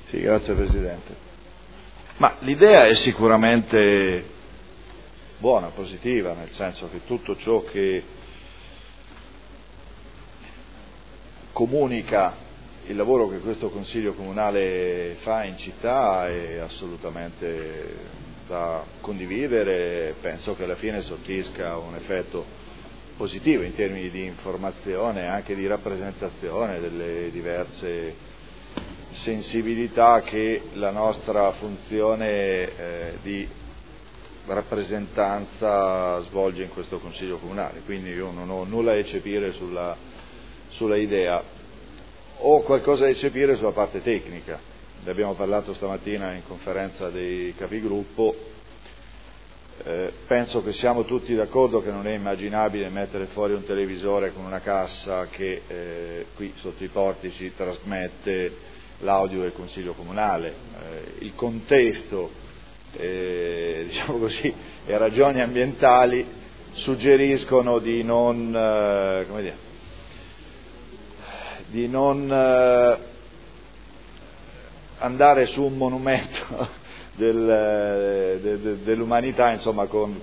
Sì, grazie Presidente. Ma l'idea è sicuramente buona, positiva, nel senso che tutto ciò che comunica il lavoro che questo Consiglio Comunale fa in città è assolutamente da condividere, penso che alla fine sortisca un effetto positivo in termini di informazione e anche di rappresentazione delle diverse sensibilità che la nostra funzione di rappresentanza svolge in questo Consiglio Comunale, quindi io non ho nulla da eccepire sulla idea, ho qualcosa da eccepire sulla parte tecnica. Ne abbiamo parlato stamattina in conferenza dei capigruppo, penso che siamo tutti d'accordo che non è immaginabile mettere fuori un televisore con una cassa che qui sotto i portici trasmette l'audio del Consiglio Comunale, il contesto, diciamo così, e ragioni ambientali suggeriscono di non andare su un monumento dell'umanità, insomma, con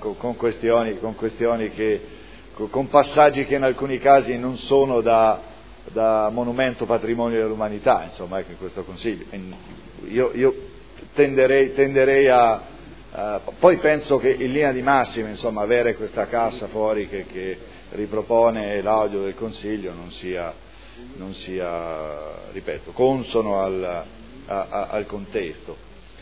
passaggi che in alcuni casi non sono da monumento patrimonio dell'umanità, insomma, ecco, in questo Consiglio. Io tenderei poi penso che in linea di massima, insomma, avere questa cassa fuori che ripropone l'audio del Consiglio non sia, ripeto, consono al contesto.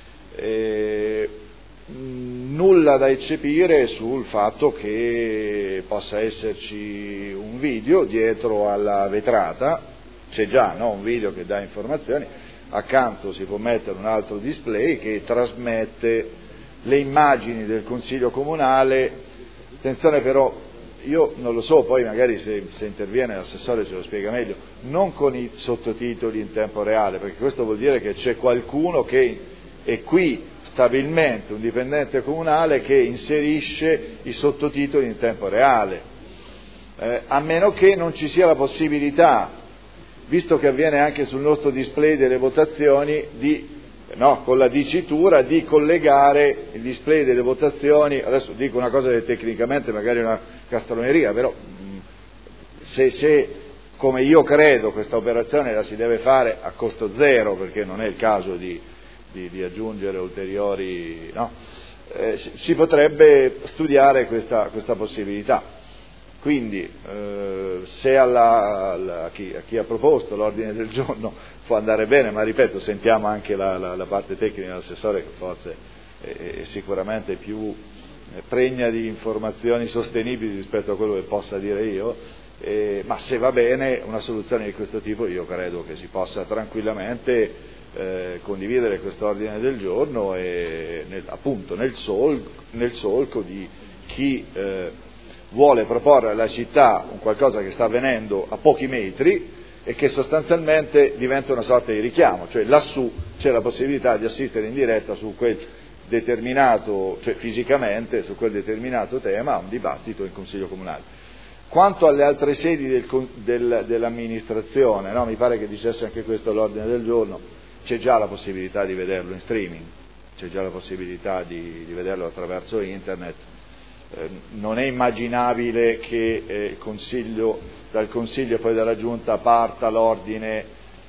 Nulla da eccepire sul fatto che possa esserci un video dietro alla vetrata, c'è già, no? Un video che dà informazioni, accanto si può mettere un altro display che trasmette le immagini del Consiglio Comunale. Attenzione però, io non lo so, poi magari se interviene l'assessore ce lo spiega meglio, non con i sottotitoli in tempo reale, perché questo vuol dire che c'è qualcuno che è qui stabilmente, un dipendente comunale che inserisce i sottotitoli in tempo reale, a meno che non ci sia la possibilità, visto che avviene anche sul nostro display delle votazioni, con la dicitura di collegare il display delle votazioni. Adesso dico una cosa che tecnicamente magari è una castroneria, però se come io credo questa operazione la si deve fare a costo zero, perché non è il caso di aggiungere ulteriori, no? Si potrebbe studiare questa possibilità. Quindi se a chi ha proposto l'ordine del giorno può andare bene, ma ripeto, sentiamo anche la parte tecnica dell'assessore, che forse è sicuramente più pregna di informazioni sostenibili rispetto a quello che possa dire io, ma se va bene una soluzione di questo tipo io credo che si possa tranquillamente condividere quest'ordine del giorno e appunto nel solco di chi vuole proporre alla città un qualcosa che sta avvenendo a pochi metri e che sostanzialmente diventa una sorta di richiamo, cioè lassù c'è la possibilità di assistere in diretta su quel determinato, cioè fisicamente su quel determinato tema, a un dibattito in Consiglio Comunale. Quanto alle altre sedi dell'amministrazione, no? Mi pare che dicesse anche questo l'ordine del giorno, c'è già la possibilità di vederlo in streaming, c'è già la possibilità di vederlo attraverso internet. Non è immaginabile che dal Consiglio e poi dalla Giunta parta l'ordine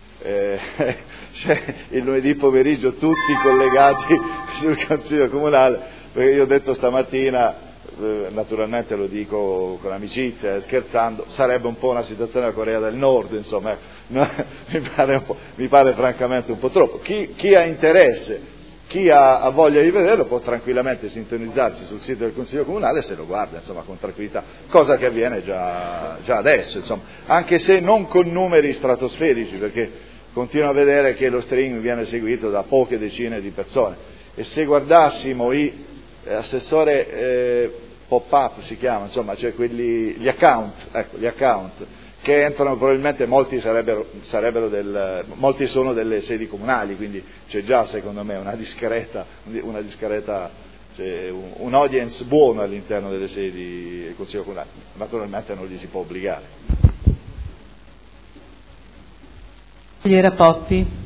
cioè, il lunedì pomeriggio tutti collegati sul Consiglio Comunale, perché io ho detto stamattina, naturalmente lo dico con amicizia, scherzando, sarebbe un po' una situazione della Corea del Nord, insomma, mi pare francamente un po' troppo. Chi ha interesse, chi ha voglia di vederlo può tranquillamente sintonizzarsi sul sito del Consiglio Comunale e se lo guarda, insomma, con tranquillità, cosa che avviene già adesso, insomma, anche se non con numeri stratosferici, perché continuo a vedere che lo streaming viene seguito da poche decine di persone, e se guardassimo assessore pop-up si chiama, insomma, cioè gli account che entrano, probabilmente molti molti sono delle sedi comunali, quindi c'è già secondo me una discreta cioè, un audience buono all'interno delle sedi del Consiglio Comunale, naturalmente non li si può obbligare. Consigliera Potti.